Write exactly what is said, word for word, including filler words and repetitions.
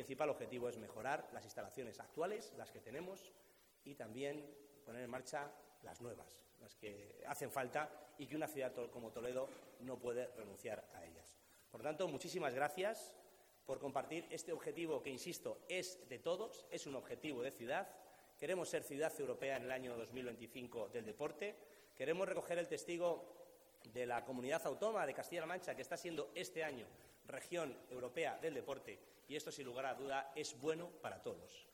principal objetivo es mejorar las instalaciones actuales, las que tenemos, y también poner en marcha las nuevas, las que hacen falta y que una ciudad como Toledo no puede renunciar a ellas. Por tanto, muchísimas gracias por compartir este objetivo que, insisto, es de todos, es un objetivo de ciudad. Queremos ser ciudad europea en el año dos mil veinticinco del deporte. Queremos recoger el testigo de la Comunidad Autónoma de Castilla-La Mancha, que está siendo este año región europea del deporte, y esto, sin lugar a duda, es bueno para todos.